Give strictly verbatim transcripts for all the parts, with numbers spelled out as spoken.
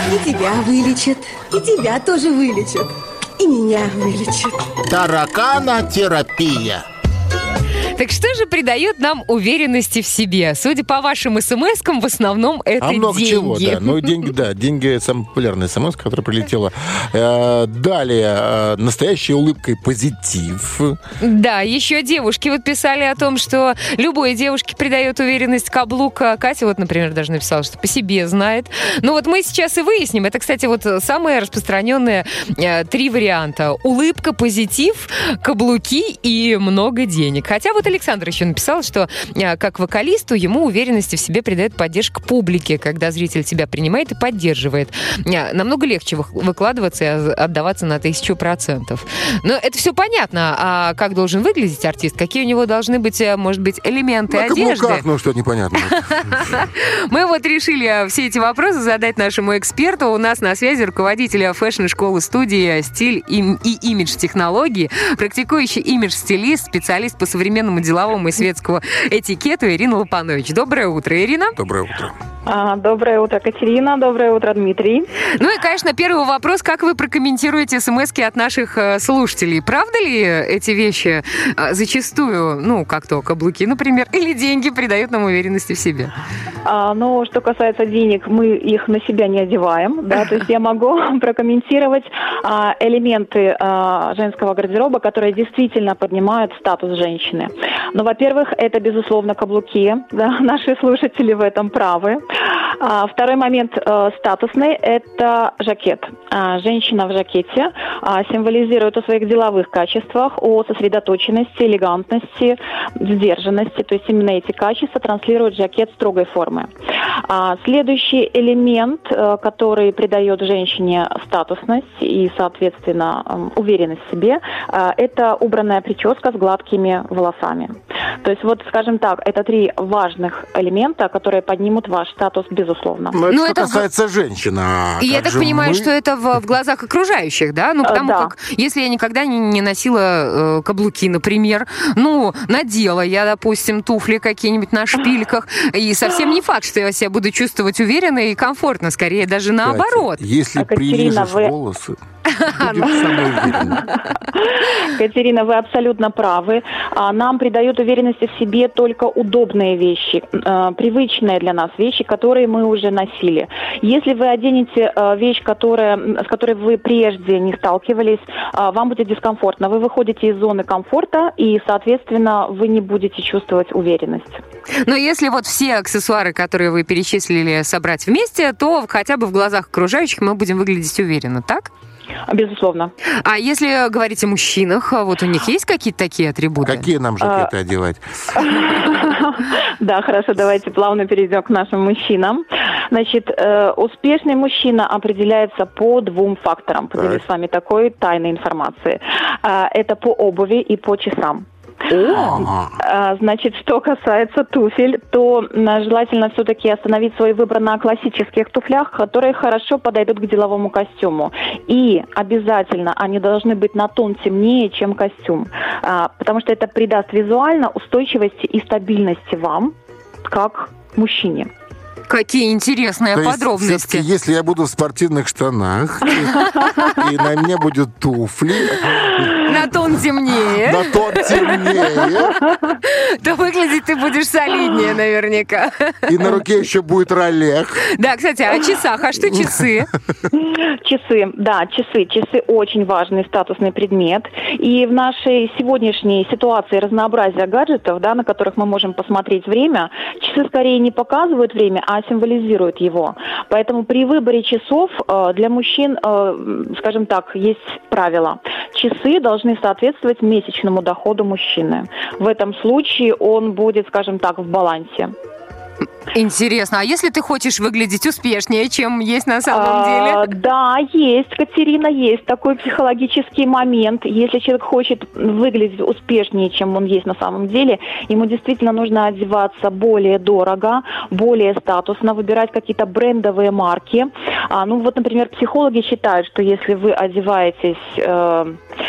И тебя вылечат, и тебя тоже вылечат, и меня вылечат. Тараканотерапия. Так что же придает нам уверенности в себе? Судя по вашим смс-кам, в основном это а много деньги. чего, да. Ну, деньги, да. Деньги — самая популярная смс, которая прилетела. Далее, настоящей улыбкой позитив. Да, еще девушки вот писали о том, что любой девушке придает уверенность каблук. Катя вот, например, даже написала, что по себе знает. Ну вот мы сейчас и выясним. Это, кстати, вот самые распространенные э, три варианта. Улыбка, позитив, каблуки и много денег. Хотя вот Александр еще написал, что э, как вокалисту ему уверенности в себе придает поддержка публики, когда зритель тебя принимает и поддерживает. Э, намного легче вы, выкладываться и отдаваться на тысячу процентов. Но это все понятно. А как должен выглядеть артист? Какие у него должны быть, может быть, элементы на одежды? Каблуках, ну что непонятно. Мы вот решили все эти вопросы задать нашему эксперту. У нас на связи руководитель фэшн-школы студии «Стиль и имидж-технологии», практикующий имидж-стилист, специалист по современному деловому и светскому этикету Ирина Лопанович. Доброе утро, Ирина. Доброе утро. Доброе утро, Катерина. Доброе утро, Дмитрий. Ну и, конечно, первый вопрос. Как вы прокомментируете смс-ки от наших слушателей? Правда ли эти вещи зачастую, ну, как то каблуки, например, или деньги придают нам уверенности в себе? А, ну, что касается денег, мы их на себя не одеваем, да, то есть я могу прокомментировать а, элементы а, женского гардероба, которые действительно поднимают статус женщины. Ну, во-первых, это, безусловно, каблуки, да, наши слушатели в этом правы. А, второй момент э, статусный – это жакет. А, женщина в жакете а, символизирует о своих деловых качествах, о сосредоточенности, элегантности, сдержанности. То есть именно эти качества транслирует жакет строгой формы. А, следующий элемент, э, который придает женщине статусность и, соответственно, э, уверенность в себе, э, это убранная прическа с гладкими волосами. То есть вот, скажем так, это три важных элемента, которые поднимут ваш статус, безусловно. Но это ну, что это касается женщин. А я так понимаю, мы... что это в, в глазах окружающих, да? Ну, потому да. как, если я никогда не, не носила э, каблуки, например, ну, надела я, допустим, туфли какие-нибудь на шпильках, и совсем не факт, что я себя буду чувствовать уверенно и комфортно, скорее даже наоборот. Кстати, если а прилижешь вы... волосы, будешь самой уверенной. Катерина, вы абсолютно правы. Нам придают уверенности в себе только удобные вещи, привычные для нас вещи, которые мы уже носили. Если вы оденете вещь, которая, с которой вы прежде не сталкивались, вам будет дискомфортно. Вы выходите из зоны комфорта, и, соответственно, вы не будете чувствовать уверенность. Но если вот все аксессуары, которые вы перечислили, собрать вместе, то хотя бы в глазах окружающих мы будем выглядеть уверенно, так? Безусловно. А если говорить о мужчинах, вот у них есть какие-то такие атрибуты? Какие нам жакеты одевать? Да, хорошо, давайте плавно перейдем к нашим мужчинам. Значит, успешный мужчина определяется по двум факторам. Поделюсь с вами такой тайной информацией. Это по обуви и по часам. О! Значит, что касается туфель, то желательно все-таки остановить свой выбор на классических туфлях, которые хорошо подойдут к деловому костюму. И обязательно они должны быть на тон темнее, чем костюм, потому что это придаст визуально устойчивости и стабильности вам, как мужчине. Какие интересные То подробности. Есть, если я буду в спортивных штанах, и на мне будут туфли... На тон темнее. На тон темнее. То выглядеть ты будешь солиднее наверняка. И на руке еще будет ролех. Да, кстати, о часах. А что часы? Часы, да, часы. Часы очень важный статусный предмет. И в нашей сегодняшней ситуации разнообразия гаджетов, да, на которых мы можем посмотреть время, часы скорее не показывают время, а символизируют его. Поэтому при выборе часов э, для мужчин, э, скажем так, есть правило. Часы должны соответствовать месячному доходу мужчины. В этом случае он будет, скажем так, в балансе. Интересно, а если ты хочешь выглядеть успешнее, чем есть на самом а, деле? Да, есть, Катерина, есть такой психологический момент. Если человек хочет выглядеть успешнее, чем он есть на самом деле, ему действительно нужно одеваться более дорого, более статусно, выбирать какие-то брендовые марки. А, ну вот, например, психологи считают, что если вы одеваетесь э,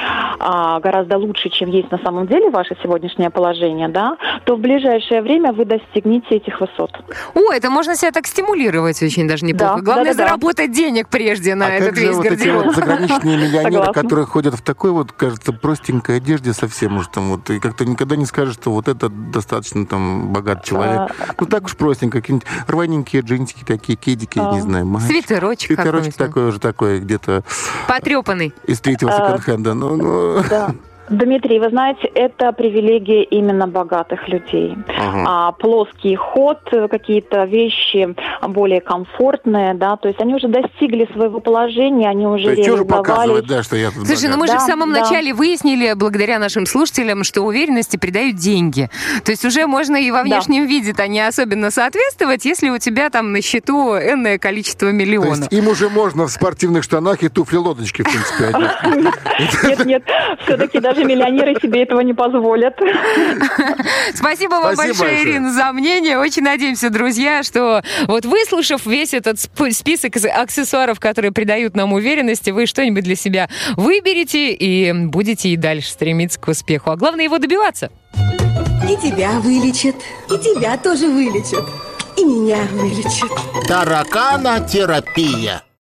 а, гораздо лучше, чем есть на самом деле ваше сегодняшнее положение, да, то в ближайшее время вы достигнете этих высот. О, это можно себя так стимулировать очень даже неплохо. Да, Главное, да, да, заработать да. денег прежде на а этот как же весь вот гардероб. эти вот заграничные миллионеры, Согласна. которые ходят в такой вот, кажется, простенькой одежде совсем уж там вот, и как-то никогда не скажешь, что вот это достаточно там богат человек. А... Ну так уж простенько, какие-нибудь рваненькие джинсики такие, кедики, А... не знаю, матч. Свитерочек. Свитерочек такой уже такой, где-то... Потрепанный. Из третьего секонд-хенда. Ну, ну... Да. Дмитрий, вы знаете, это привилегия именно богатых людей. Ага. А, плоский ход, какие-то вещи более комфортные, да, то есть они уже достигли своего положения, они уже реализовались. Да, что я тут Слушай, богат. ну мы Да, же в самом да. начале выяснили, благодаря нашим слушателям, что уверенности придают деньги. То есть уже можно и во внешнем да. виде-то не особенно соответствовать, если у тебя там на счету энное количество миллионов. То есть им уже можно в спортивных штанах и туфли-лодочки, в принципе, одеть. Нет, нет, все-таки даже миллионеры себе этого не позволят. Спасибо вам большое, Ирина, за мнение. Очень надеемся, друзья, что вот выслушав весь этот список аксессуаров, которые придают нам уверенности, вы что-нибудь для себя выберете и будете и дальше стремиться к успеху. А главное его добиваться. И тебя вылечат, и тебя тоже вылечат, и меня вылечат. Тараканотерапия.